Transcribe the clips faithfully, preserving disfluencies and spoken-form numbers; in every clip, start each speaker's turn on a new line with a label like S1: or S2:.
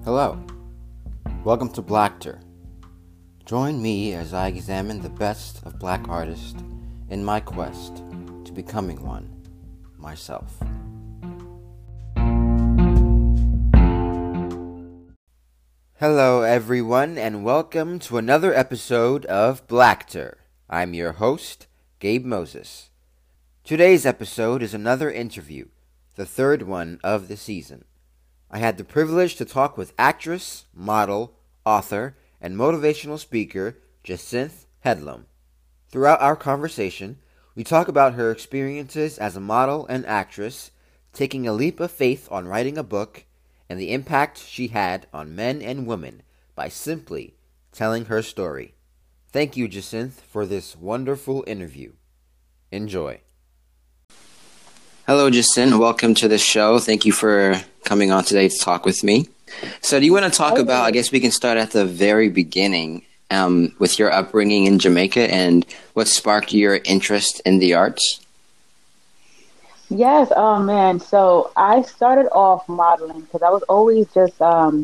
S1: Hello, welcome to Blackter. Join me as I examine the best of black artists in my quest to becoming one myself. Hello everyone and welcome to another episode of Blackter. I'm your host, Gabe Moses. Today's episode is another interview, the third one of the season. I had the privilege to talk with actress, model, author, and motivational speaker Jacinth Headlam. Throughout our conversation, we talk about her experiences as a model and actress, taking a leap of faith on writing a book, and the impact she had on men and women by simply telling her story. Thank you, Jacinth, for this wonderful interview. Enjoy. Hello, Jacinth. Welcome to the show. Thank you for coming on today to talk with me. So do you want to talk about, I guess we can start at the very beginning um, with your upbringing in Jamaica and what sparked your interest in the arts?
S2: Yes, oh man. So I started off modeling because I was always just, um,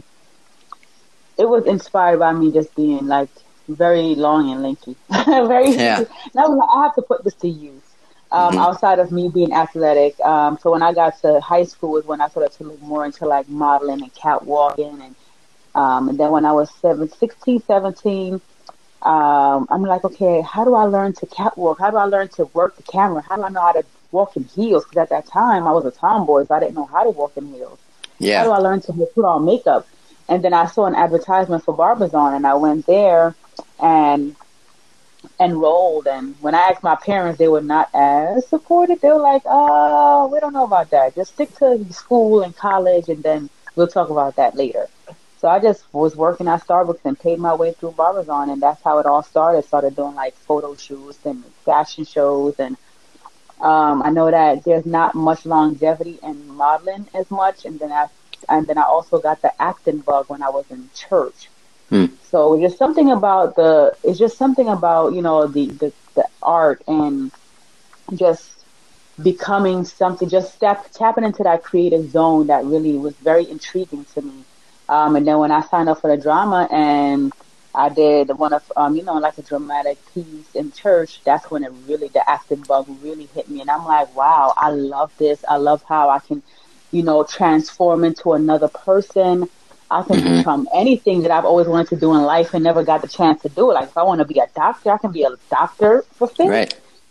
S2: it was inspired by me just being like very long and lanky. very,
S1: yeah.
S2: Now I have to put this to use. Um, mm-hmm. Outside of me being athletic. Um, so when I got to high school was when I started to look more into like modeling and catwalking. And, um, and then when I was seven, sixteen, seventeen, um, I'm like, okay, how do I learn to catwalk? How do I learn to work the camera? How do I know how to walk in heels? Because at that time I was a tomboy, so I didn't know how to walk in heels.
S1: Yeah.
S2: How do I learn to put on makeup? And then I saw an advertisement for Barbizon and I went there and enrolled, and when I asked my parents, they were not as supportive. They were like, oh, we don't know about that. Just stick to school and college, and then we'll talk about that later. So I just was working at Starbucks and paid my way through Barbizon, and that's how it all started. Started doing like photo shoots and fashion shows, and um, I know that there's not much longevity in modeling as much, and then I and then I also got the acting bug when I was in church. Hmm. So just something about the, it's just something about, you know, the, the, the art and just becoming something, just step, tapping into that creative zone that really was very intriguing to me. Um, and then when I signed up for the drama and I did one of, um, you know, like a dramatic piece in church, that's when it really, the acting bug really hit me. And I'm like, wow, I love this. I love how I can, you know, transform into another person. I can mm-hmm. become anything that I've always wanted to do in life and never got the chance to do. Like if I want to be a doctor, I can be a doctor for free.
S1: Right.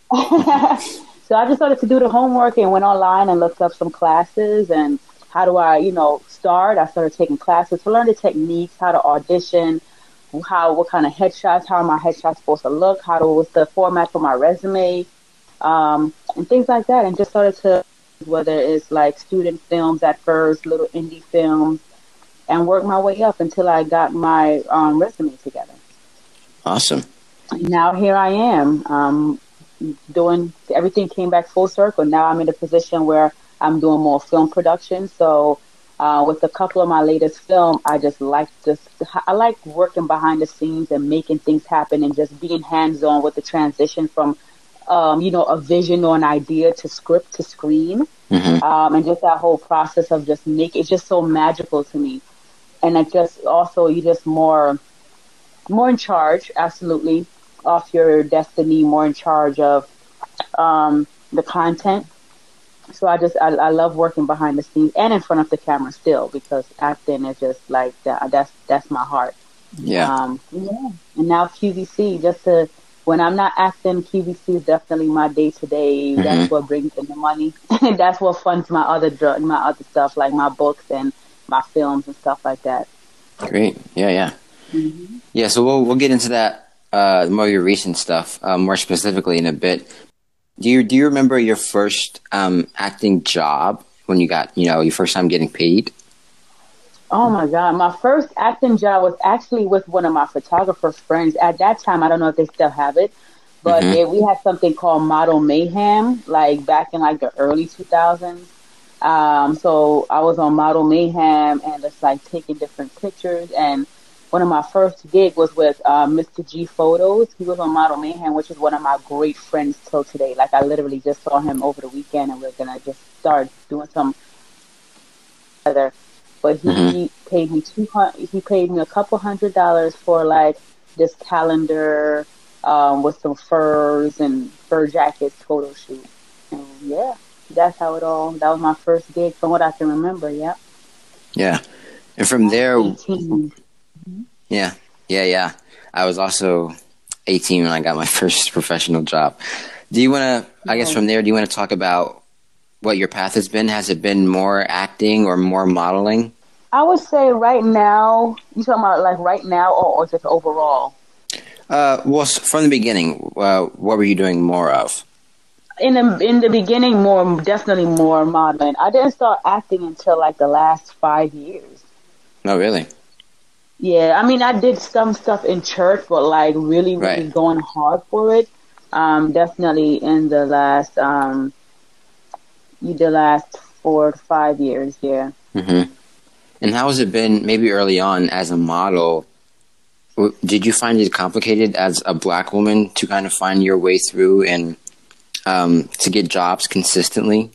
S2: So I just started to do the homework and went online and looked up some classes and how do I, you know, start. I started taking classes to learn the techniques, how to audition, how, what kind of headshots, how are my headshots supposed to look, how to, what's the format for my resume, um, and things like that. And just started to, whether it's like student films at first, little indie films, and work my way up until I got my um, resume together.
S1: Awesome.
S2: Now here I am um, doing, everything came back full circle. Now I'm in a position where I'm doing more film production. So uh, with a couple of my latest film, I just like just, I like working behind the scenes and making things happen and just being hands-on with the transition from, um, you know, a vision or an idea to script to screen. Mm-hmm. Um, and just that whole process of just make it's just so magical to me. And it just also, you're just more, more in charge, absolutely, of your destiny, more in charge of um, the content. So I just, I, I love working behind the scenes and in front of the camera still, because acting is just like, that, that's that's my heart.
S1: Yeah.
S2: Um, yeah. And now Q V C, just to, when I'm not acting, Q V C is definitely my day-to-day. Mm-hmm. That's what brings in the money. That's what funds my other drug, my other stuff, like my books and my films and stuff like that.
S1: Great. Yeah, yeah.
S2: Mm-hmm.
S1: Yeah, so we'll we'll get into that, uh, more of your recent stuff, uh, more specifically in a bit. Do you do you remember your first um, acting job when you got, you know, your first time getting paid?
S2: Oh my God. My first acting job was actually with one of my photographer's friends. At that time, I don't know if they still have it, but mm-hmm. they, we had something called Model Mayhem, like back in like the early two thousands. Um, so I was on Model Mayhem and just like taking different pictures. And one of my first gig was with uh, Mister G Photos. He was on Model Mayhem, which is one of my great friends till today. Like I literally just saw him over the weekend and we're going to just start doing some other. but
S1: Mm-hmm.
S2: he paid me two hundred. He paid me a couple hundred dollars for like this calendar um, with some furs and fur jackets photo shoot. And yeah, that's how it all. That was my first gig, from what I can remember. Yeah.
S1: Yeah. And from there,
S2: eighteen.
S1: yeah, yeah, yeah. I was also eighteen when I got my first professional job. Do you want to, I guess from there, do you want to talk about what your path has been? Has it been more acting or more modeling?
S2: I would say right now, you talking about like right now or, or just overall?
S1: Uh, well, s- from the beginning, uh, what were you doing more of?
S2: In the in the beginning, more definitely more modeling. I didn't start acting until like the last five years.
S1: Oh, really?
S2: Yeah, I mean, I did some stuff in church, but like really, really
S1: Right.
S2: going hard for it. Um, definitely in the last um, the last four to five years. Yeah.
S1: Mm-hmm. And how has it been, maybe early on, as a model? W- Did you find it complicated as a black woman to kind of find your way through and um, to get jobs consistently?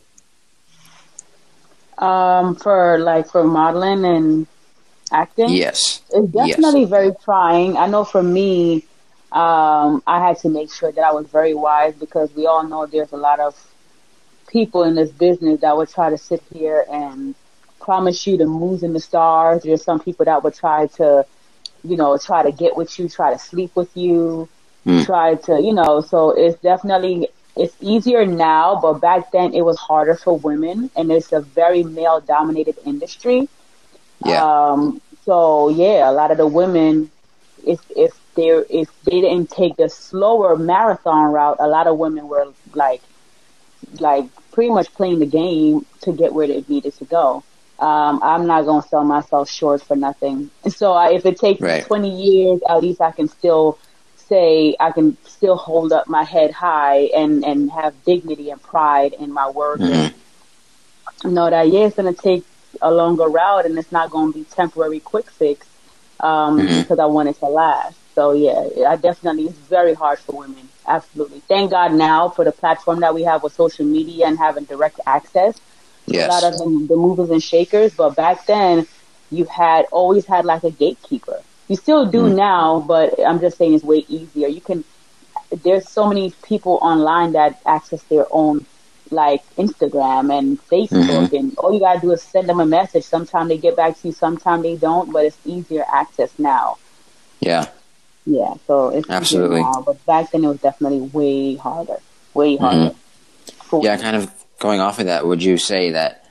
S2: Um, for like for modeling and acting,
S1: Yes.
S2: it's
S1: Yes.
S2: definitely very trying. I know for me, um, I had to make sure that I was very wise, because we all know there's a lot of people in this business that would try to sit here and promise you the moons and the stars. There's some people that would try to, you know, try to get with you, try to sleep with you,
S1: Mm.
S2: try to, you know, so it's definitely, it's easier now, but back then it was harder for women, and it's a very male dominated industry.
S1: Yeah.
S2: Um, so yeah, a lot of the women, if if they if they didn't take the slower marathon route, a lot of women were like like pretty much playing the game to get where they needed to go. Um, I'm not gonna sell myself short for nothing. So I, if it takes me
S1: Right.
S2: twenty years, at least I can still say I can still hold up my head high and and have dignity and pride in my work,
S1: Mhm.
S2: and know that yeah, it's gonna take a longer route, and it's not gonna be temporary quick fix, um,
S1: Mhm.
S2: because I want it to last. So yeah, I definitely, it's very hard for women. Absolutely. Thank God now for the platform that we have with social media and having direct access to a lot
S1: Yes.
S2: of the, the movers and shakers. But back then, you had always had like a gatekeeper. You still do
S1: Mm.
S2: now, but I'm just saying it's way easier. You can, there's so many people online that access their own like Instagram and Facebook,
S1: Mhm.
S2: and all you gotta do is send them a message. Sometimes they get back to you, sometimes they don't, but it's easier access now.
S1: Yeah.
S2: Yeah, so it's
S1: Absolutely.
S2: easier now, but back then it was definitely way harder, way harder. For
S1: Yeah.
S2: women.
S1: Kind of going off of that, would you say that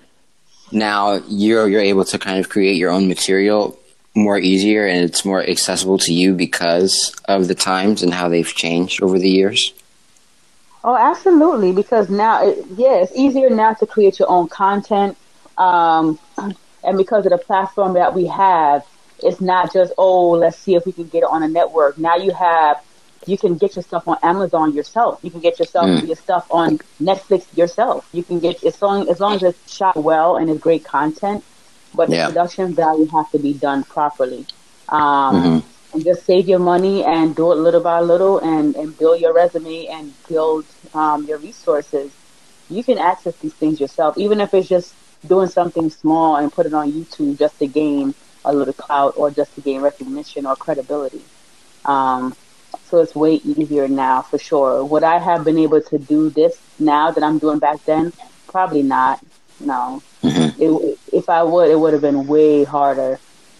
S1: now you're you're able to kind of create your own material more easier and it's more accessible to you because of the times and how they've changed over the years?
S2: Oh, absolutely, because now, it, yeah, it's easier now to create your own content, um, and because of the platform that we have, it's not just, oh, let's see if we can get it on a network. Now you have, you can get your stuff on Amazon yourself. You can get yourself
S1: Mm.
S2: your stuff on Netflix yourself. You can get, as long as long as it's shot well and it's great content, but the
S1: Yeah.
S2: production value has to be done properly. Um,
S1: Mhm.
S2: and just save your money and do it little by little, and, and build your resume and build um, your resources. You can access these things yourself, even if it's just doing something small and put it on YouTube just to gain a little clout or just to gain recognition or credibility. Um, so it's way easier now for sure. Would I have been able to do this now that I'm doing back then? Probably not. No.
S1: Mhm.
S2: It, if I would, it would have been way harder.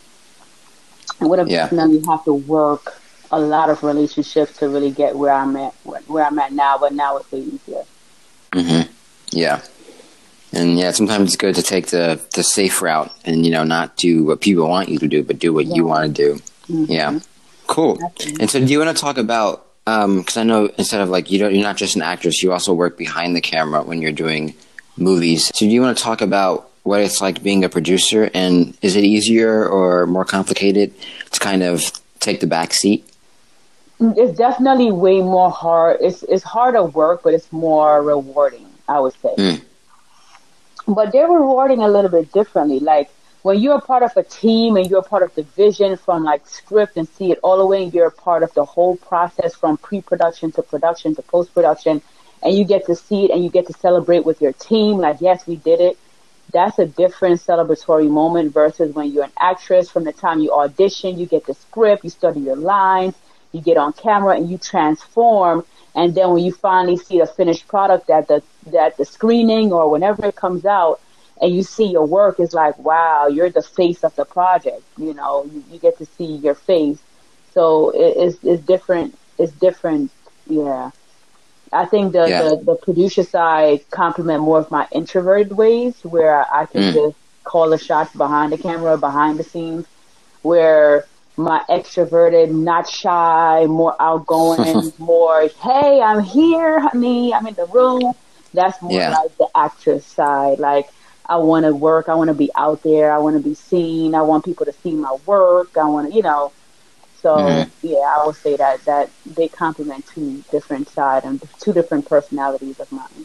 S2: I would have
S1: Yeah.
S2: definitely have to work a lot of relationships to really get where I'm at, where I'm at now. But now it's way easier.
S1: Mhm. Yeah. And yeah, sometimes it's good to take the, the safe route and, you know, not do what people want you to do, but do what you
S2: Yeah.
S1: want to do.
S2: Mm-hmm.
S1: Yeah. Cool.
S2: Definitely.
S1: And so do you want to talk about, um, cause I know instead of like, you don't, you're not just an actress, you also work behind the camera when you're doing movies. So do you want to talk about what it's like being a producer, and is it easier or more complicated to kind of take the back seat?
S2: It's definitely way more hard. It's it's harder work, but it's more rewarding, I would say.
S1: Mm.
S2: But they're rewarding a little bit differently. Like when you're a part of a team and you're a part of the vision from like script and see it all the way, and you're a part of the whole process from pre-production to production to post-production, and you get to see it and you get to celebrate with your team. Like, yes, we did it. that's a different celebratory moment versus when you're an actress. From the time you audition, you get the script, you study your lines, you get on camera, and you transform. And then when you finally see the finished product at the at the screening or whenever it comes out, and you see your work, it's like, wow, you're the face of the project. You know, you, you get to see your face. So it, it's it's different. It's different. Yeah. I think the,
S1: yeah.
S2: the, the producer side complement more of my introverted ways, where I can mm. just call the shots behind the camera, behind the scenes, where my extroverted, not shy, more outgoing, more, hey, I'm here, honey, I'm in the room. That's more yeah. like the actress side. Like, I want to work, I want to be out there, I want to be seen, I want people to see my work, I want to, you know. So, mm-hmm. yeah, I would say that, that they complement two different sides and two different personalities of mine.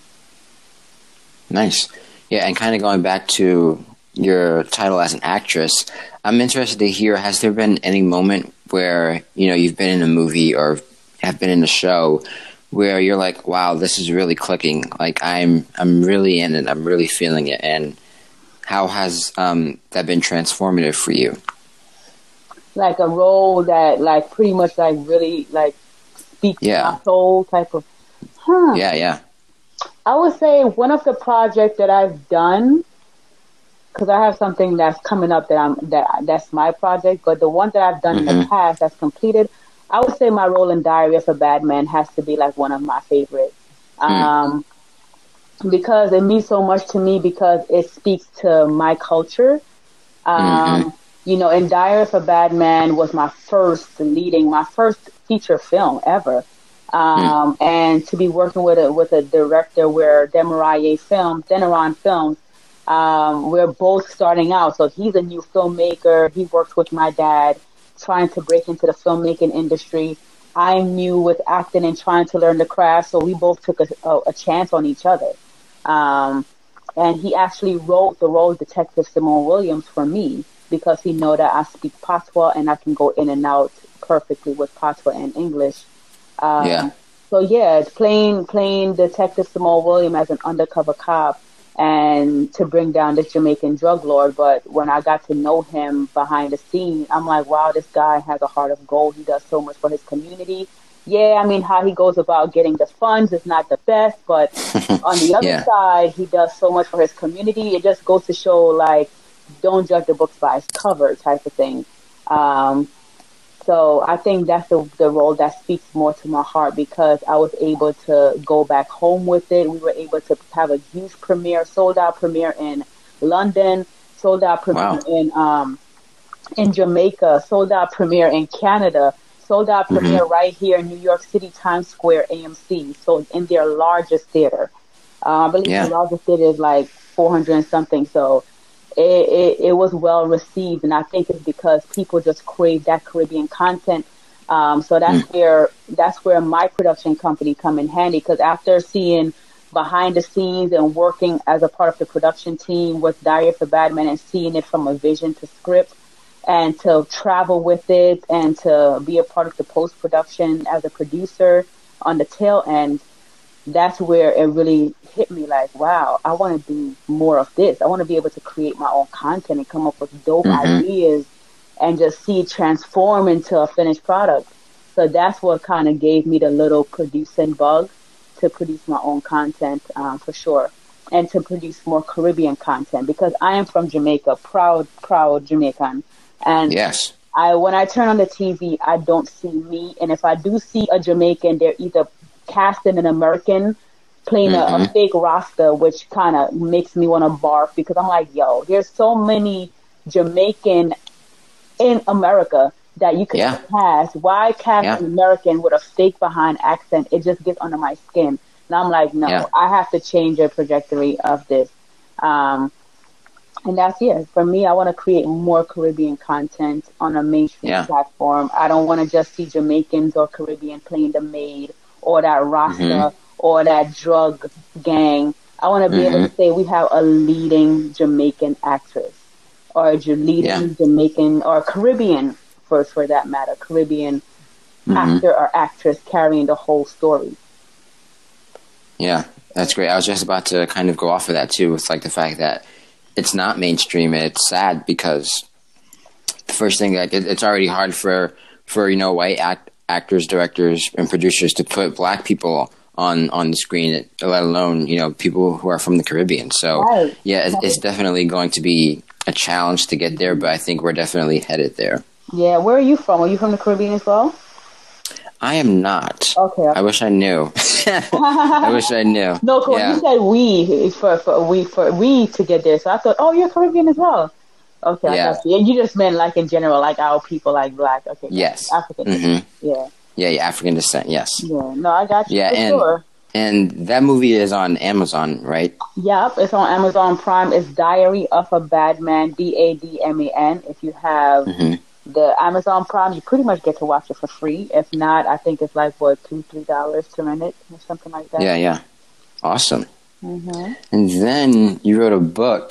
S1: Nice. Yeah, and kind of going back to your title as an actress, I'm interested to hear, has there been any moment where, you know, you've been in a movie or have been in a show where you're like, wow, this is really clicking. Like, I'm I'm really in it. I'm really feeling it. And how has um, that been transformative for you?
S2: Like a role that, like, pretty much, like, really, like, speaks
S1: yeah.
S2: to my soul type of, huh.
S1: Yeah, yeah.
S2: I would say one of the projects that I've done, because I have something that's coming up that I'm that that's my project, but the one that I've done mm-hmm. in the past that's completed, I would say my role in Diary of a Bad Man has to be, like, one of my favorites. Mm. Um, because it means so much to me because it speaks to my culture. Um, mm-hmm. You know, and Diary of a Bad Man was my first leading, my first feature film ever. Um, mm. And to be working with a, with a director where Demaraye Films, Deneron Films, um, we're both starting out. So he's a new filmmaker. He works with my dad, trying to break into the filmmaking industry. I'm new with acting and trying to learn the craft. So we both took a, a, a chance on each other. Um, and he actually wrote the role of Detective Simone Williams for me, because he know that I speak Patois and I can go in and out perfectly with Patois and English. Um,
S1: yeah.
S2: So yeah, it's playing playing Detective Simone Williams as an undercover cop and to bring down this Jamaican drug lord. But when I got to know him behind the scenes, I'm like, wow, this guy has a heart of gold. He does so much for his community. Yeah, I mean, how he goes about getting the funds is not the best, but on the other
S1: yeah.
S2: side, he does so much for his community. It just goes to show, like, don't judge the books by its cover type of thing. Um, so I think that's the, the role that speaks more to my heart, because I was able to go back home with it. We were able to have a huge premiere, sold out premiere in London, sold out premiere wow. in um, in Jamaica, sold out premiere in Canada, sold out mm-hmm. premiere right here in New York City, Times Square, A M C. So in their largest theater. Uh, I believe yeah. the largest theater is like four hundred and something. So It, it, it was well received, and I think it's because people just crave that Caribbean content. Um, so that's mm. where that's where my production company come in handy, because after seeing behind the scenes and working as a part of the production team with Diary of a Bad Man and seeing it from a vision to script and to travel with it and to be a part of the post-production as a producer on the tail end, that's where it really hit me like, wow, I want to do more of this. I want to be able to create my own content and come up with dope mm-hmm. ideas and just see it transform into a finished product. So that's what kind of gave me the little producing bug to produce my own content, um, for sure. And to produce more Caribbean content, because I am from Jamaica, proud, proud Jamaican. And
S1: yes.
S2: I, when I turn on the T V, I don't see me. And if I do see a Jamaican, they're either casting an American playing mm-hmm. a, a fake Rasta, which kind of makes me want to barf, because I'm like, yo, there's so many Jamaican in America that you could
S1: yeah.
S2: cast. Why cast yeah. an American with a fake behind accent? It just gets under my skin. And I'm like, no, yeah. I have to change the trajectory of this. Um, and that's it. For me, I want to create more Caribbean content on a mainstream yeah. platform. I don't want to just see Jamaicans or Caribbean playing the maid or that Rasta mm-hmm. or that drug gang. I want to be mm-hmm. able to say we have a leading Jamaican actress, or a leading yeah. Jamaican or Caribbean, first for that matter, Caribbean mm-hmm. actor or actress carrying the whole story.
S1: Yeah, that's great. I was just about to kind of go off of that too, with like the fact that it's not mainstream. It's sad because the first thing, like, it, it's already hard for for you know white act, actors, directors, and producers to put black people on on the screen, let alone you know people who are from the Caribbean. So
S2: Right.
S1: yeah, it's, it's definitely going to be a challenge to get there, but I think we're definitely headed there.
S2: Yeah. Where are you from? Are you from the Caribbean as well?
S1: I am not.
S2: Okay.
S1: I wish I knew. I wish I knew.
S2: No, cool.
S1: Yeah.
S2: You said we for for we for we to get there, so I thought, oh, you're Caribbean as well. Okay, I
S1: Yeah.
S2: got you. And you just meant like in general, like our people, like black. Okay.
S1: Yes.
S2: African.
S1: Mm-hmm.
S2: Yeah.
S1: Yeah, yeah, African descent. Yes.
S2: Yeah. No, I got you.
S1: Yeah,
S2: for
S1: and
S2: sure.
S1: and that movie is on Amazon, right?
S2: Yep, it's on Amazon Prime. It's Diary of a Bad Man, D A D M A N. If you have
S1: Mm-hmm.
S2: the Amazon Prime, you pretty much get to watch it for free. If not, I think it's like, what, two, three dollars to rent it or something like that.
S1: Yeah, yeah. Awesome.
S2: Mm-hmm.
S1: And then you wrote a book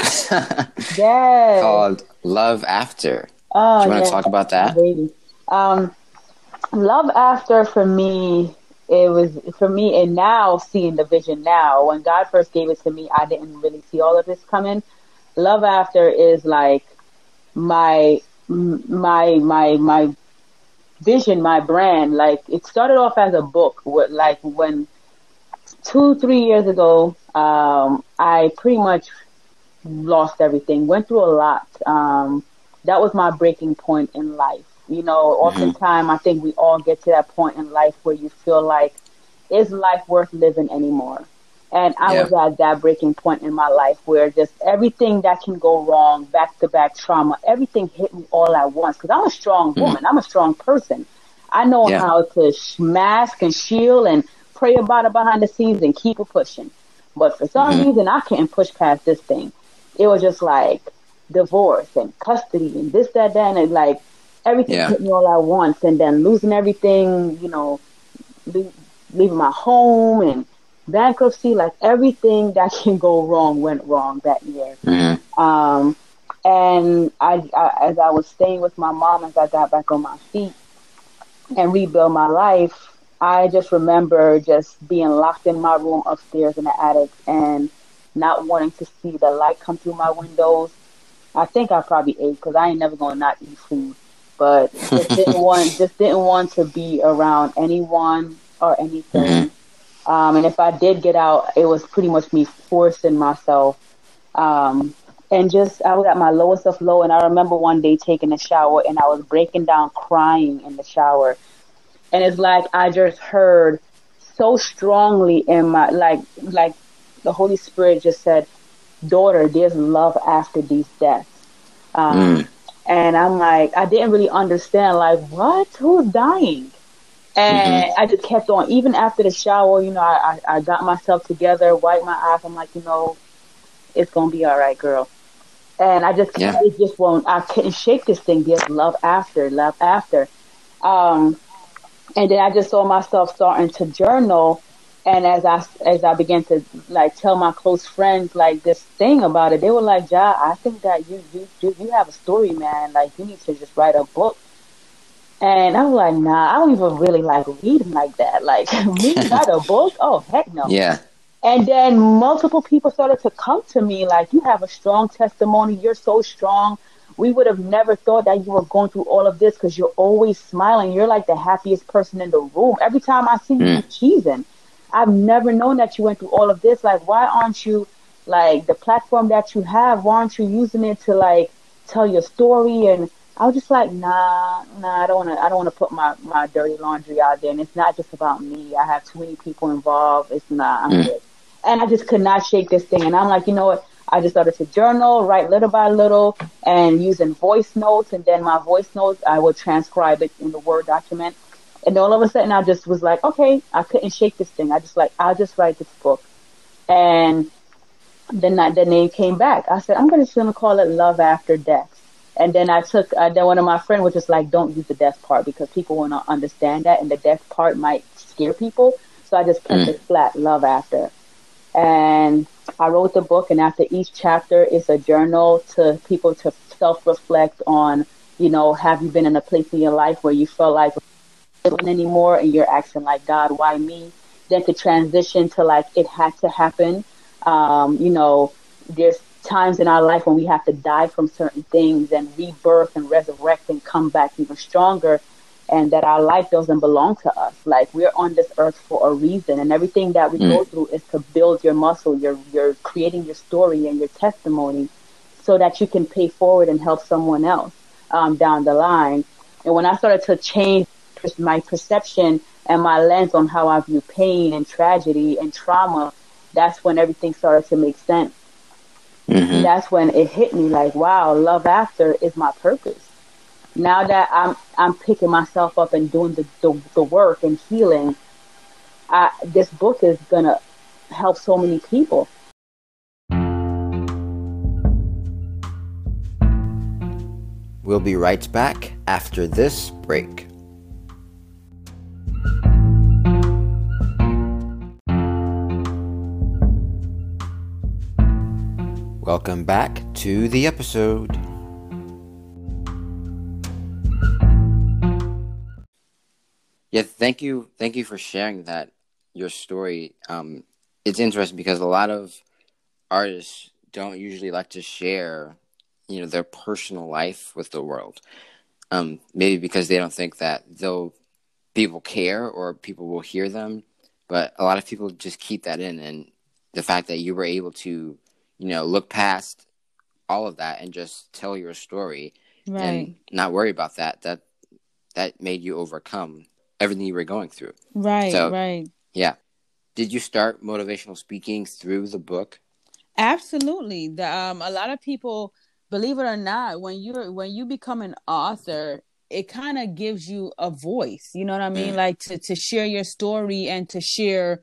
S2: Yes.
S1: called Love After.
S2: Oh,
S1: Do you want
S2: yes.
S1: to talk about that?
S2: Baby. Um, Love After, for me, it was, for me, and now seeing the vision now, when God first gave it to me, I didn't really see all of this coming. Love After is like my, my, my, my vision, my brand. Like, it started off as a book, with, like, when two, three years ago, um, I pretty much lost everything, went through a lot. Um, that was my breaking point in life. You know, oftentimes I think we all get to that point in life where you feel like, is life worth living anymore? And I
S1: Yeah.
S2: was at that breaking point in my life where just everything that can go wrong, back-to-back trauma, everything hit me all at once. Because I'm a strong woman. I'm a strong person. I know
S1: Yeah.
S2: how to sh- mask and shield and pray about it behind the scenes and keep it pushing. But for some
S1: Mhm.
S2: reason, I couldn't push past this thing. It was just like divorce and custody and this, that, that, and it, like everything
S1: Yeah.
S2: hit me all at once. And then losing everything, you know, le- leaving my home and bankruptcy, like everything that can go wrong went wrong that year.
S1: Mhm.
S2: Um, and I, I, as I was staying with my mom, as I got back on my feet and rebuild my life, I just remember just being locked in my room upstairs in the attic and not wanting to see the light come through my windows. I think I probably ate because I ain't never gonna not eat food, but just didn't want, just didn't want to be around anyone or anything. Um, and if I did get out, it was pretty much me forcing myself. Um, and just, I was at my lowest of low. And I remember one day taking a shower and I was breaking down crying in the shower. And it's like, I just heard so strongly in my, like, like the Holy Spirit just said, daughter, there's love after these deaths. Um,
S1: Mm.
S2: And I'm like, I didn't really understand, like, what? Who's dying? And I just kept on, even after the shower, you know, I, I, I got myself together, wiped my eyes. I'm like, you know, it's going to be all right, girl. And I just,
S1: Yeah.
S2: it just won't, I couldn't shake this thing. There's love after, love after. Um, and then I just saw myself starting to journal. And as I, as I began to like tell my close friends, like this thing about it, they were like, Ja, I think that you, you, you, you have a story, man. Like you need to just write a book. And I was like, nah, I don't even really like reading like that. Like, me write a book? Oh, heck no.
S1: Yeah.
S2: And then multiple people started to come to me like, you have a strong testimony. You're so strong. We would have never thought that you were going through all of this because you're always smiling. You're like the happiest person in the room. Every time I see you, you're cheesing. I've never known that you went through all of this. Like, why aren't you, like, the platform that you have, why aren't you using it to, like, tell your story? And I was just like, nah, nah, I don't want to, I don't want to put my, my dirty laundry out there. And it's not just about me. I have too many people involved. It's not, I'm
S1: Mm.
S2: good. And I just could not shake this thing. And I'm like, you know what? I just started to journal, write little by little, and using voice notes. And then my voice notes, I would transcribe it in the Word document. And all of a sudden, I just was like, okay, I couldn't shake this thing. I just like, I'll just write this book. And then I, the name came back. I said, I'm gonna just gonna call it Love After Death. And then I took, uh, then one of my friends was just like, don't use the death part because people will not understand that, and the death part might scare people. So I just kept
S1: Mm.
S2: it flat, Love After. And I wrote the book, and after each chapter is a journal to people to self-reflect on, you know, have you been in a place in your life where you felt like living anymore and you're asking like, God, why me? Then to transition to like, it had to happen. Um, you know, there's times in our life when we have to die from certain things and rebirth and resurrect and come back even stronger, and that our life doesn't belong to us. Like, we're on this earth for a reason, and everything that we mm. go through is to build your muscle. You're you're creating your story and your testimony so that you can pay forward and help someone else um, down the line. And when I started to change my perception and my lens on how I view pain and tragedy and trauma, that's when everything started to make sense. Mm-hmm. That's when it hit me like, wow, Love After is my purpose. Now that I'm I'm picking myself up and doing the, the, the work and healing, I, this book is going to help so many people.
S1: We'll be right back after this break. Welcome back to the episode. Yeah, thank you. Thank you for sharing that, your story. Um, it's interesting because a lot of artists don't usually like to share, you know, their personal life with the world. Um, maybe because they don't think that they'll people care or people will hear them. But a lot of people just keep that in, and the fact that you were able to, you know, look past all of that and just tell your story, right, and not worry about that, that that made you overcome everything you were going through.
S3: Right,
S1: so,
S3: right.
S1: Yeah. Did you start motivational speaking through the book?
S3: Absolutely. The, um, a lot of people, believe it or not, when you're when you become an author, it kind of gives you a voice. You know what I mean? Mm. Like to, to share your story and to share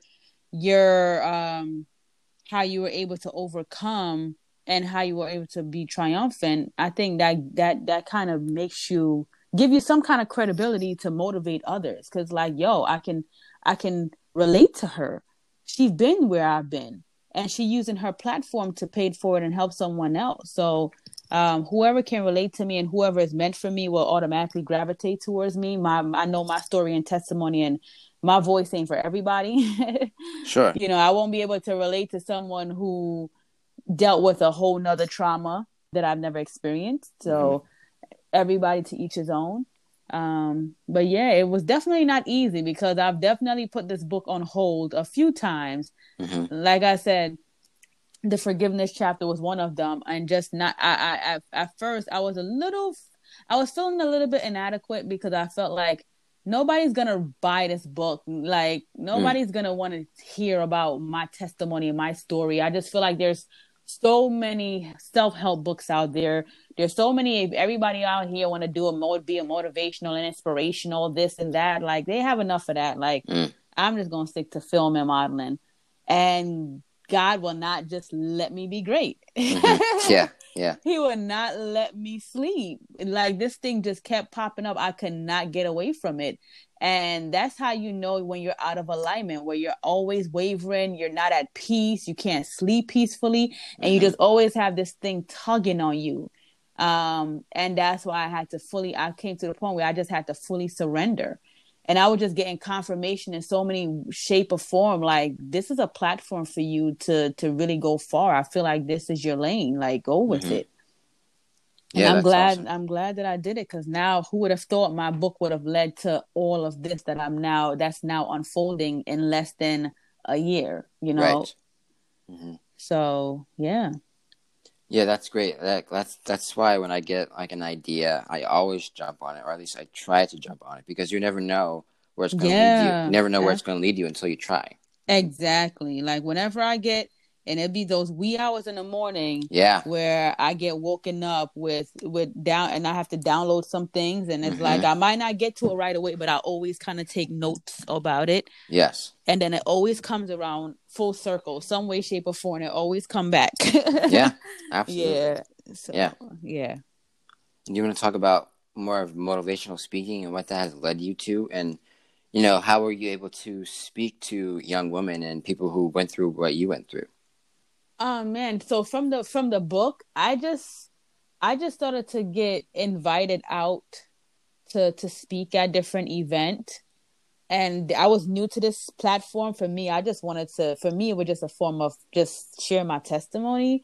S3: your um how you were able to overcome and how you were able to be triumphant. I think that that that kind of makes you give you some kind of credibility to motivate others. Cause like, yo, I can, I can relate to her. She's been where I've been, and she using her platform to pay it forward and help someone else. So, um, whoever can relate to me and whoever is meant for me will automatically gravitate towards me. My, I know my story and testimony, and my voice ain't for everybody.
S1: Sure.
S3: You know, I won't be able to relate to someone who dealt with a whole nother trauma that I've never experienced. So, mm-hmm. Everybody to each his own. Um, but yeah, it was definitely not easy because I've definitely put this book on hold a few times. Mm-hmm. Like I said, the forgiveness chapter was one of them. And just not, I, I, I, at first I was a little, I was feeling a little bit inadequate because I felt like nobody's going to buy this book. Like nobody's mm. going to want to hear about my testimony and my story. I just feel like there's so many self-help books out there. There's so many, everybody out here want to do a mode, be a motivational and inspirational, this and that. Like they have enough of that. Like mm. I'm just going to stick to film and modeling, and God will not just let me be great.
S1: Mm-hmm. Yeah. Yeah.
S3: He will not let me sleep. Like this thing just kept popping up. I could not get away from it. And that's how you know when you're out of alignment, where you're always wavering, you're not at peace, you can't sleep peacefully, and mm-hmm. you just always have this thing tugging on you. Um, and that's why I had to fully, I came to the point where I just had to fully surrender. And I was just getting confirmation in so many shape or form, like, this is a platform for you to to really go far. I feel like this is your lane. Like, go with mm-hmm. it. And yeah, I'm glad awesome. I'm glad that I did it, because now who would have thought my book would have led to all of this that I'm now, that's now unfolding in less than a year, you know?
S1: Right. Mm-hmm.
S3: So, yeah.
S1: Yeah, that's great. That, that's that's why when I get like an idea, I always jump on it, or at least I try to jump on it, because you never know where it's going to yeah. lead you. You never know where it's going to lead you until you try.
S3: Exactly. Like whenever I get, and it'd be those wee hours in the morning,
S1: yeah,
S3: where I get woken up with with down, and I have to download some things, and it's mm-hmm. like I might not get to it right away, but I always kind of take notes about it.
S1: Yes,
S3: and then it always comes around full circle, some way, shape, or form. It always come back.
S1: Yeah, absolutely.
S3: Yeah, so,
S1: yeah,
S3: yeah.
S1: Do you want to talk about more of motivational speaking and what that has led you to, and you know, how were you able to speak to young women and people who went through what you went through?
S3: Oh man, so from the from the book, I just I just started to get invited out to to speak at different events, and I was new to this platform. For me, I just wanted to. For me, it was just a form of just share my testimony.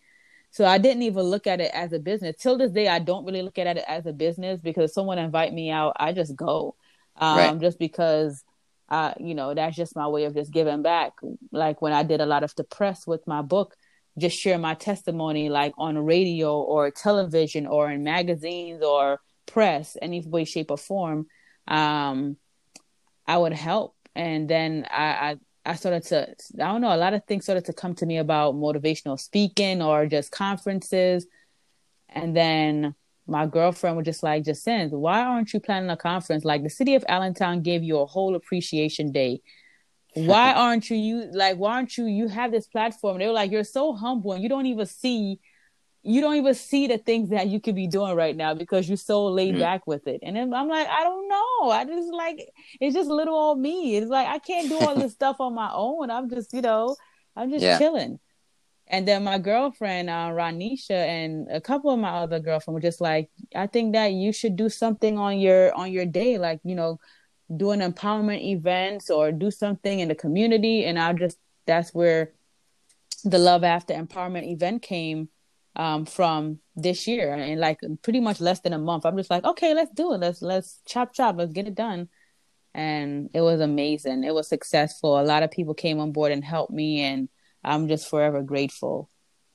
S3: So I didn't even look at it as a business. Till this day, I don't really look at it as a business because if someone invite me out, I just go.
S1: Right.
S3: Um, just because, uh, you know, that's just my way of just giving back. Like when I did a lot of the press with my book, just share my testimony like on radio or television or in magazines or press, any way, shape, or form, um, I would help. And then I, I I started to, I don't know, a lot of things started to come to me about motivational speaking or just conferences. And then my girlfriend was just like, Jacinth, why aren't you planning a conference? Like the city of Allentown gave you a whole appreciation day. Why aren't you, you like, why aren't you, you have this platform. They were like, you're so humble and you don't even see you don't even see the things that you could be doing right now because you're so laid
S1: Mm.
S3: back with it. And then I'm like, I don't know. I just like, it's just little old me. It's like, I can't do all this stuff on my own. I'm just, you know, I'm just
S1: Yeah.
S3: chilling. And then my girlfriend, uh, Ranisha, and a couple of my other girlfriends were just like, I think that you should do something on your, on your day. Like, you know, do an empowerment events or do something in the community. And I just, that's where the Love After Empowerment event came um, from this year. And like pretty much less than a month, I'm just like, okay, let's do it. Let's, let's chop, chop, let's get it done. And it was amazing. It was successful. A lot of people came on board and helped me. And I'm just forever grateful.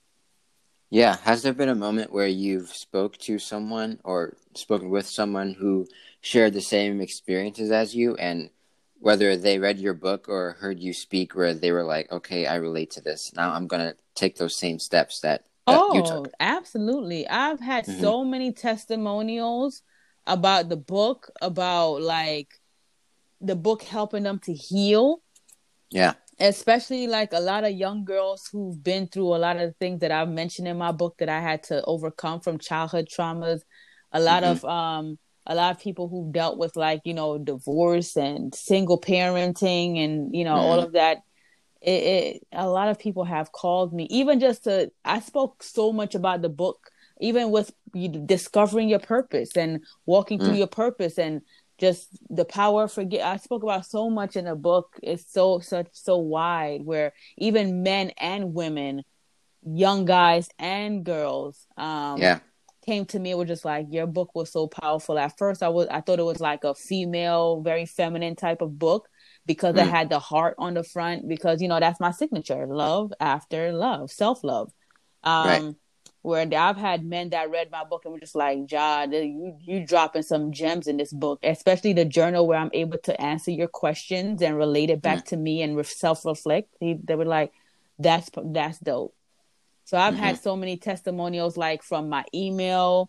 S1: Yeah. Has there been a moment where you've spoke to someone or spoken with someone who shared the same experiences as you, and whether they read your book or heard you speak, where they were like, okay, I relate to this. Now I'm going to take those same steps that, that you
S3: Oh,
S1: took.
S3: absolutely. I've had
S1: Mm-hmm.
S3: so many testimonials about the book, about like the book helping them to heal.
S1: Yeah.
S3: Especially like a lot of young girls who've been through a lot of the things that I've mentioned in my book that I had to overcome from childhood traumas. A lot
S1: Mm-hmm.
S3: of um a lot of people who've dealt with like, you know, divorce and single parenting and, you know,
S1: Mm-hmm.
S3: all of that. It, it a lot of people have called me, even just to, I spoke so much about the book, even with you discovering your purpose and walking
S1: Mm.
S3: through your purpose and just the power of forget. I spoke about so much in the book. It's so such so wide, where even men and women, young guys and girls, um,
S1: Yeah.
S3: came to me and were just like, your book was so powerful. At first, I was I thought it was like a female, very feminine type of book because I
S1: Mm.
S3: had the heart on the front. Because you know that's my signature: love after love, self love. Um,
S1: Right.
S3: where I've had men that read my book and were just like, "Jod, you you dropping some gems in this book, especially the journal where I'm able to answer your questions and relate it back
S1: Mm.
S3: to me and self reflect." They were like, "That's that's dope." So I've
S1: Mm-hmm.
S3: had so many testimonials, like from my email.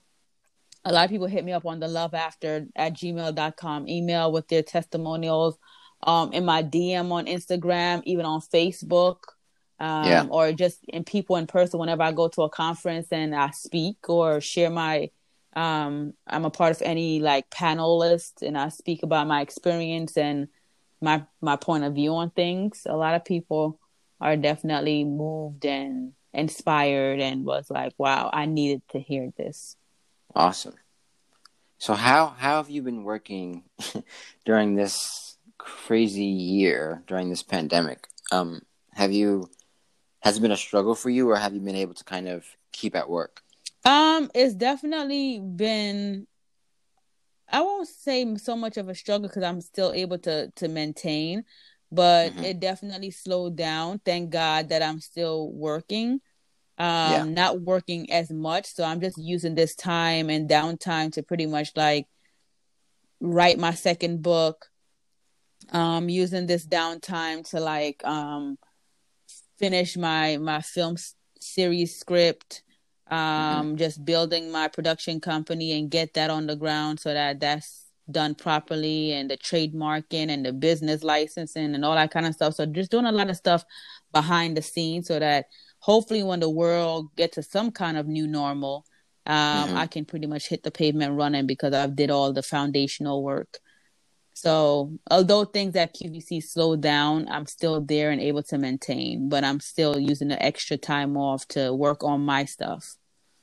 S3: A lot of people hit me up on the love after at gmail dot com email with their testimonials, um, in my D M on Instagram, even on Facebook,
S1: Yeah.
S3: um, or just in people in person whenever I go to a conference and I speak or share my, um, I'm a part of any like panelist and I speak about my experience and my, my point of view on things. A lot of people are definitely moved and inspired and was like, wow, I needed to hear this.
S1: Awesome. So how how have you been working during this crazy year, during this pandemic? Um, have you has it been a struggle for you, or have you been able to kind of keep at work?
S3: Um, it's definitely been, I won't say so much of a struggle because I'm still able to to maintain, but
S1: Mm-hmm.
S3: it definitely slowed down. Thank God that I'm still working.
S1: Yeah.
S3: Um, not working as much, so I'm just using this time and downtime to pretty much like write my second book. Um, using this downtime to like um finish my my film s- series script.
S1: Mm-hmm.
S3: Um, just building my production company and get that on the ground so that that's done properly, and the trademarking and the business licensing and all that kind of stuff. So just doing a lot of stuff behind the scenes so that hopefully when the world gets to some kind of new normal, um,
S1: Mm-hmm.
S3: I can pretty much hit the pavement running because I've did all the foundational work. So although things at Q V C slowed down, I'm still there and able to maintain, but I'm still using the extra time off to work on my stuff.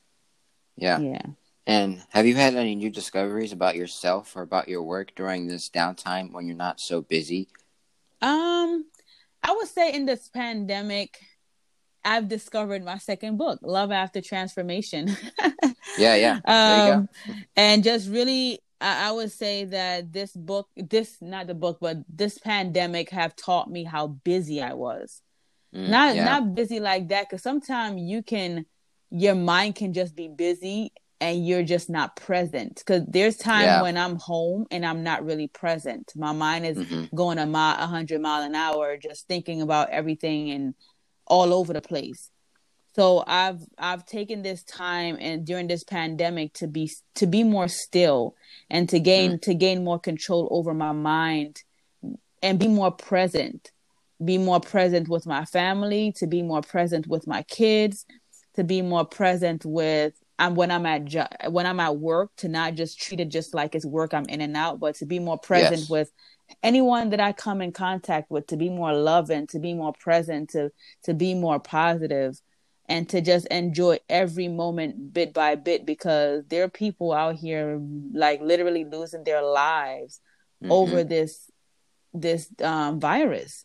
S1: Yeah.
S3: Yeah.
S1: And have you had any new discoveries about yourself or about your work during this downtime when you're not so busy?
S3: Um, I would say in this pandemic, I've discovered my second book, Love After Transformation.
S1: yeah, yeah. There you
S3: um,
S1: go.
S3: And just really, I, I would say that this book, this, not the book, but this pandemic have taught me how busy I was.
S1: Mm,
S3: Not,
S1: yeah.
S3: not busy like that. Cause sometimes you can, your mind can just be busy and you're just not present. Cause there's time
S1: Yeah.
S3: when I'm home and I'm not really present. My mind is
S1: Mm-hmm.
S3: going a mile, a hundred mile an hour, just thinking about everything and all over the place. So I've I've taken this time and during this pandemic to be to be more still and to gain
S1: Mm.
S3: to gain more control over my mind and be more present. Be more present with my family, to be more present with my kids, to be more present with um, when I'm at jo- when I'm at work, to not just treat it just like it's work, I'm in and out, but to be more present
S1: Yes.
S3: with anyone that I come in contact with, to be more loving, to be more present, to to be more positive, and to just enjoy every moment bit by bit, because there are people out here like literally losing their lives
S1: Mm-hmm.
S3: over this this um, virus.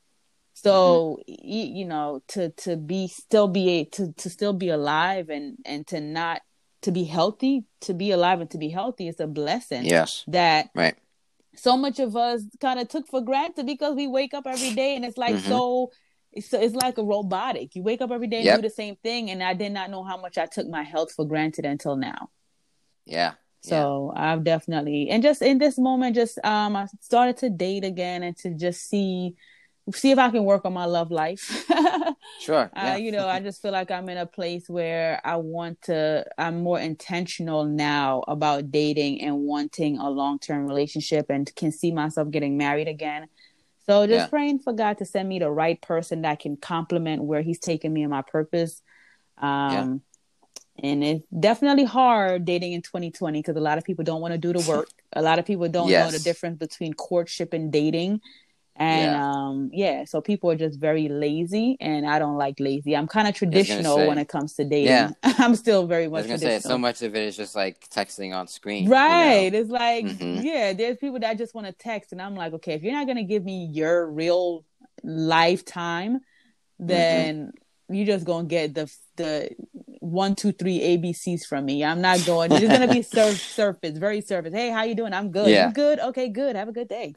S1: Mm-hmm.
S3: So you, you know, to to be still be a, to to still be alive and and to not to be healthy, to be alive and to be healthy is a blessing
S1: Yes.
S3: that
S1: Right.
S3: so much of us kind of took for granted, because we wake up every day and it's like
S1: Mm-hmm.
S3: so it's, it's like a robotic. You wake up every day and do
S1: Yep.
S3: the same thing, and I did not know how much I took my health for granted until now.
S1: Yeah. Yeah.
S3: So I've definitely, and just in this moment, just um, I started to date again and to just see see if I can work on my love life.
S1: Sure.
S3: Uh,
S1: Yeah.
S3: you know, I just feel like I'm in a place where I want to, I'm more intentional now about dating and wanting a long term relationship and can see myself getting married again. So just
S1: Yeah.
S3: praying for God to send me the right person that can complement where He's taking me and my purpose.
S1: Yeah.
S3: Um, and it's definitely hard dating in twenty twenty because a lot of people don't want to do the work. A lot of people don't know the
S1: Yes.
S3: difference between courtship and dating. And
S1: Yeah.
S3: um, yeah, so people are just very lazy, and I don't like lazy. I'm kind of
S1: I was gonna
S3: traditional when
S1: say.
S3: it comes to
S1: Yeah.
S3: dating. I'm still very
S1: I was
S3: much
S1: gonna say so
S3: traditional.
S1: much of it is just like texting on screen, you know.
S3: Right. It's like,
S1: Mm-hmm.
S3: yeah, there's people that just want to text, and I'm like, okay, if you're not gonna give me your real lifetime,
S1: Mm-hmm.
S3: then you just gonna get the the one, two, three A B Cs from me. I'm not going. It's gonna be surf surface, very surface. Hey, how you doing? I'm good. You
S1: Yeah.
S3: good? Okay, good. Have a good day.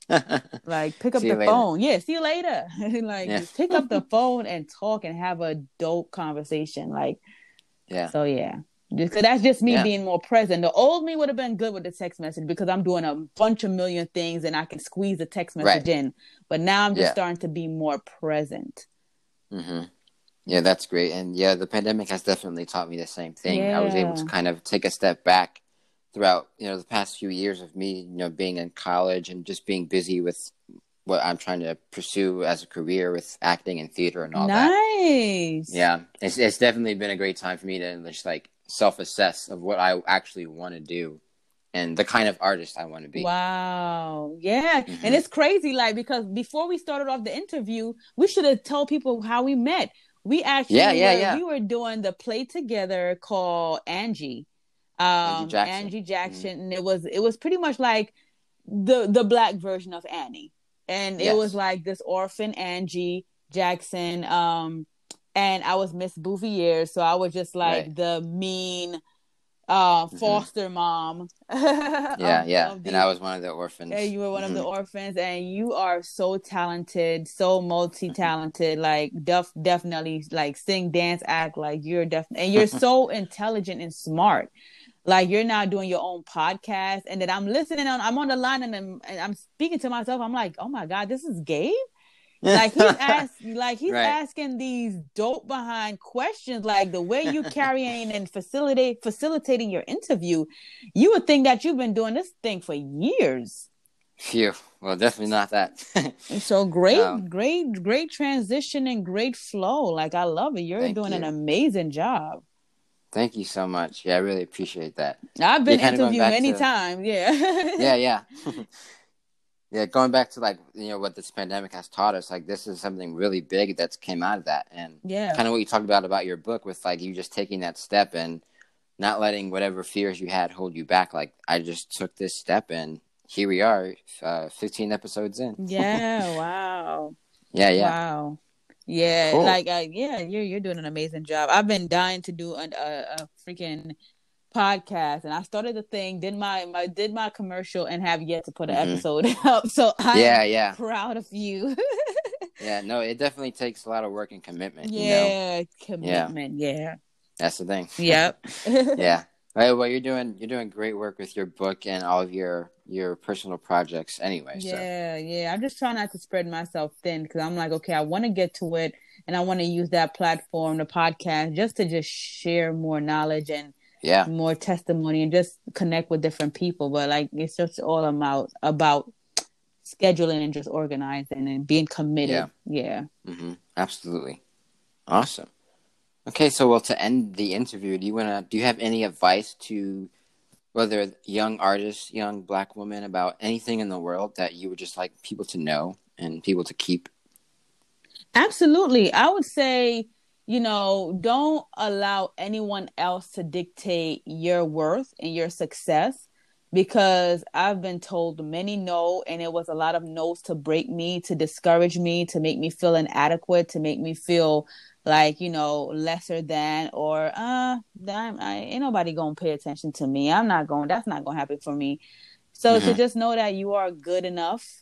S3: Like, pick up
S1: See you
S3: the
S1: later.
S3: phone. Yeah, see you later. Like,
S1: Yeah.
S3: just pick up the phone and talk and have a dope conversation. Like,
S1: Yeah.
S3: so yeah. Just, so that's just me
S1: Yeah.
S3: being more present. The old me would have been good with the text message because I'm doing a bunch of million things and I can squeeze a text
S1: Right.
S3: message in. But now I'm just
S1: Yeah.
S3: starting to be more present.
S1: Mm-hmm. Yeah, that's great. And yeah, the pandemic has definitely taught me the same thing. I was able to
S3: Yeah.
S1: kind of take a step back throughout, you know, the past few years of me, you know, being in college and just being busy with what I'm trying to pursue as a career with acting and theater and all that.
S3: Nice.
S1: Yeah, it's it's definitely been a great time for me to just like self-assess of what I actually want to do and the kind of artist I want to be.
S3: Wow. Yeah.
S1: Mm-hmm.
S3: And it's crazy, like, because before we started off the interview, we should have told people how we met. We actually
S1: Yeah, yeah,
S3: were
S1: yeah.
S3: we were doing the play together called Angie.
S1: Angie
S3: Um
S1: Jackson.
S3: Angie
S1: Mm-hmm.
S3: Jackson. And it was it was pretty much like the the black version of Annie. And it
S1: Yes.
S3: was like this orphan Angie Jackson. Um and I was Miss Bouvier, so I was just like
S1: Right.
S3: the mean uh
S1: Mm-hmm.
S3: foster mom.
S1: Yeah,
S3: of,
S1: yeah.
S3: of
S1: And
S3: the
S1: I was one of the orphans.
S3: Yeah, you were one
S1: Mm-hmm.
S3: of the orphans, and you are so talented, so multi-talented. Like, def- definitely, like, sing, dance, act. Like, you're definitely, and you're so intelligent and smart. Like, you're now doing your own podcast, and then I'm listening on. I'm on the line, and I'm, and I'm speaking to myself. I'm like, oh my God, this is Gabe. Like, he's asking, like he's
S1: Right.
S3: asking these dope behind questions, like the way you carrying and facilitate facilitating your interview. You would think that you've been doing this thing for years.
S1: Phew. Well, definitely not that.
S3: So great,
S1: um,
S3: great, great transition and great flow. Like, I love it. You're
S1: Thank
S3: doing
S1: you.
S3: an amazing job.
S1: Thank you so much. Yeah, I really appreciate that.
S3: I've been
S1: Yeah, kinda going
S3: interviewed
S1: back
S3: many
S1: to-
S3: times. Yeah.
S1: Yeah, yeah. Yeah, going back to like, you know, what this pandemic has taught us, like this is something really big that's came out of that. And
S3: Yeah.
S1: kind of what you talked about about your book with like you just taking that step and not letting whatever fears you had hold you back. Like I just took this step and here we are, uh, fifteen episodes in.
S3: Yeah. Wow.
S1: Yeah, yeah.
S3: Wow. Yeah,
S1: Cool.
S3: like uh, yeah, you're you're doing an amazing job. I've been dying to do an, a, a freaking podcast, and I started the thing, did my my did my commercial, and have yet to put an
S1: Mm-hmm.
S3: episode up. So I'm
S1: Yeah, yeah.
S3: proud of you.
S1: Yeah, no, it definitely takes a lot of work and commitment.
S3: Yeah,
S1: you know?
S3: commitment. Yeah. yeah.
S1: That's the thing.
S3: Yep.
S1: Yeah. Right, well, you're doing you're doing great work with your book and all of your your personal projects anyway.
S3: Yeah,
S1: so.
S3: yeah. I'm just trying not to spread myself thin because I'm like, okay, I want to get to it, and I want to use that platform, the podcast, just to just share more knowledge and
S1: yeah.
S3: more testimony and just connect with different people. But like, it's just all about about scheduling and just organizing and being committed.
S1: Yeah.
S3: Yeah.
S1: Mm-hmm. Absolutely. Awesome. Okay, so well, to end the interview, do you wanna do you have any advice to whether young artists, young Black women, about anything in the world that you would just like people to know and people to keep?
S3: Absolutely. I would say, you know, don't allow anyone else to dictate your worth and your success, because I've been told many no, and it was a lot of no's to break me, to discourage me, to make me feel inadequate, to make me feel like, you know, lesser than, or uh I'm, I ain't nobody gonna pay attention to me. I'm not going, that's not gonna happen for me. So
S1: Mm-hmm.
S3: to just know that you are good enough.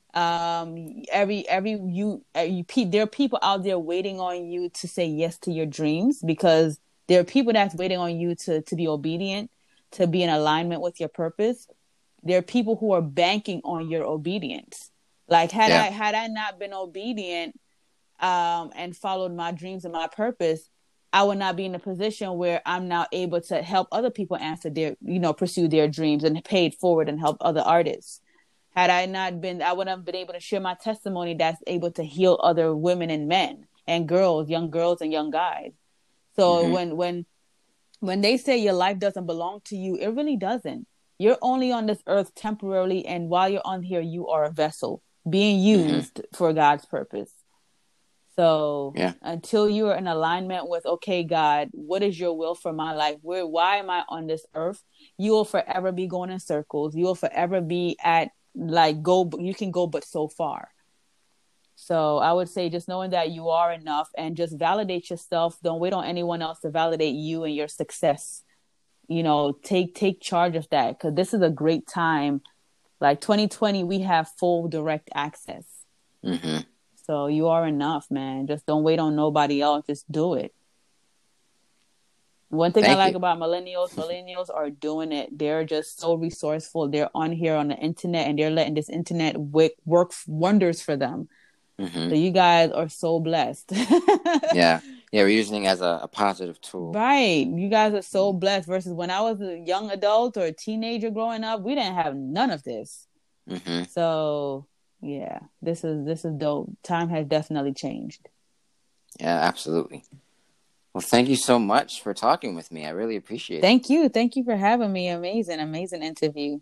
S3: Um, every every you, you there are people out there waiting on you to say yes to your dreams, because there are people that's waiting on you to to be obedient, to be in alignment with your purpose. There are people who are banking on your obedience. Like had
S1: Yeah.
S3: I had I not been obedient, um, and followed my dreams and my purpose, I would not be in a position where I'm now able to help other people answer their, you know, pursue their dreams and pay it forward and help other artists. Had I not been, I wouldn't have been able to share my testimony that's able to heal other women and men and girls, young girls and young guys. So
S1: Mm-hmm.
S3: when when when they say your life doesn't belong to you, it really doesn't. You're only on this earth temporarily, and while you're on here, you are a vessel being used mm-hmm. for God's purpose. So
S1: yeah.
S3: until you are in alignment with, okay, God, what is your will for my life? Where, why am I on this earth? You will forever be going in circles. You will forever be at, like, go, you can go but so far. So I would say just knowing that you are enough, and just validate yourself. Don't wait on anyone else to validate you and your success. You know, take take charge of that, because this is a great time. Like twenty twenty, we have full direct access.
S1: Mm-hmm.
S3: So you are enough, man. Just don't wait on nobody else. Just do it. One thing Thank I like you. about millennials, millennials are doing it. They're just so resourceful. They're on here on the internet, and they're letting this internet work, work wonders for them. Mm-hmm. So you guys are so blessed.
S1: yeah. Yeah, we're using it as a, a positive tool.
S3: Right. You guys are so blessed, versus when I was a young adult or a teenager growing up, we didn't have none of this. Mm-hmm. So, yeah, this is this is dope. Time has definitely changed.
S1: Yeah, absolutely. Well, thank you so much for talking with me. I really appreciate it.
S3: Thank you. Thank you for having me. Amazing, amazing interview.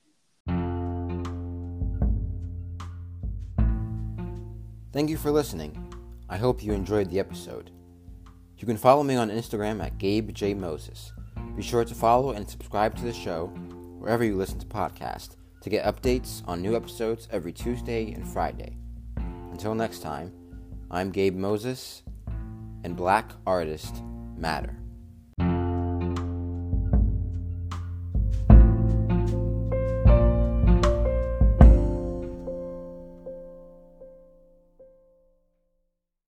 S1: Thank you for listening. I hope you enjoyed the episode. You can follow me on Instagram at Gabe J. Moses. Be sure to follow and subscribe to the show wherever you listen to podcasts to get updates on new episodes every Tuesday and Friday. Until next time, I'm Gabe Moses, and Black artists matter.